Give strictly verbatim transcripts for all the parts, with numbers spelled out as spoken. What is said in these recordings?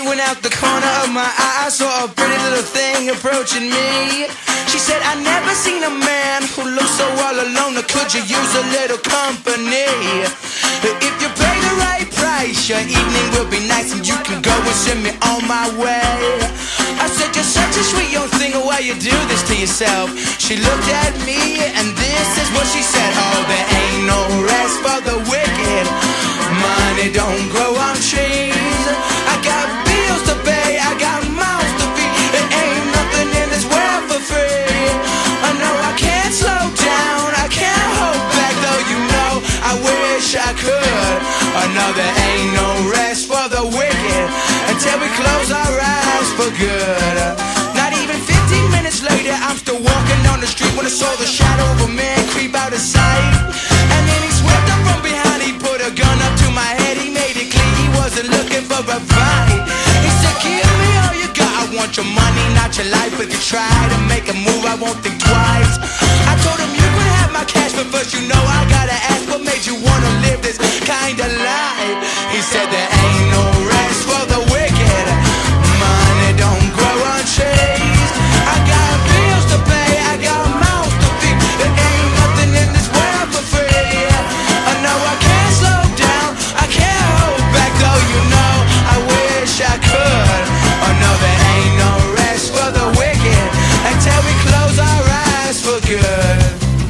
when out the corner of my eye I saw a pretty little thing approaching me. She said, I never seen a man who looks so all alone, or could you use a little company? If you pay the right price, your evening will be nice, and you can go and send me on my way. I said, you're such a sweet young thing, why you do this to yourself? She looked at me and this is what she said: oh, there ain't no rest for the wicked. Money don't grow on trees. I got bills to pay, I got mouths to feed. There ain't nothing in this world for free. I know I can't slow down, I can't hold back, though you know I wish I could. I know there ain't no rest for the wicked until we close our eyes for good. Not even fifteen minutes later, I'm still walking down the street when I saw the shadow of a man creep out of sight. And then he swept up from behind, he put a gun up to my head, he made it clear he wasn't looking for a fight. He said, give me all you got, I want your money, not your life. If you try to make a move, I won't think twice. I told him you could have my cash, but first you know I gotta ask, what made you wanna live this kind of life? He said there ain't no rest for the wicked. Money don't grow on trees. I got bills to pay, I got mouths to feed. There ain't nothing in this world for free. I know I can't slow down, I can't hold back, though you know I wish I could. Oh no, there ain't no rest for the wicked until we close our eyes for good.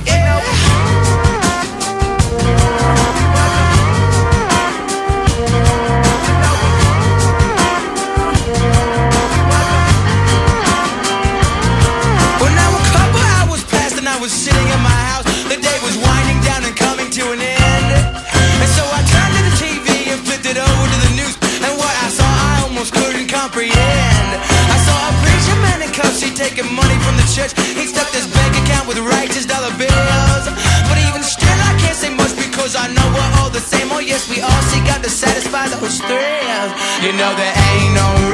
I was sitting in my house, the day was winding down and coming to an end. And so I turned to the T V and flipped it over to the news, and what I saw I almost couldn't comprehend. I saw a preacher man in cuffs, he taking money from the church. He stuffed his bank account with righteous dollar bills. But even still I can't say much, because I know we're all the same. Oh yes, we all seek out to satisfy those thrills. You know there ain't no